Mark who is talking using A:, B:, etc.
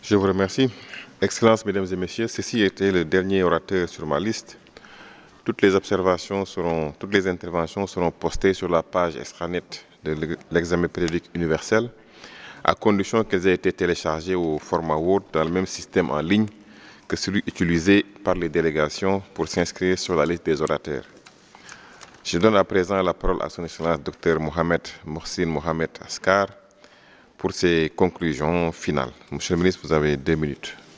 A: Je vous remercie. Excellences, Mesdames et Messieurs, ceci était le dernier orateur sur ma liste. Toutes les interventions seront postées sur la page extranet de l'examen périodique universel, à condition qu'elles aient été téléchargées au format Word dans le même système en ligne que celui utilisé par les délégations pour s'inscrire sur la liste des orateurs. Je donne à présent la parole à son Excellence Dr Mohamed Mohsin Mohamed Askar pour ses conclusions finales. Monsieur le ministre, vous avez 2 minutes.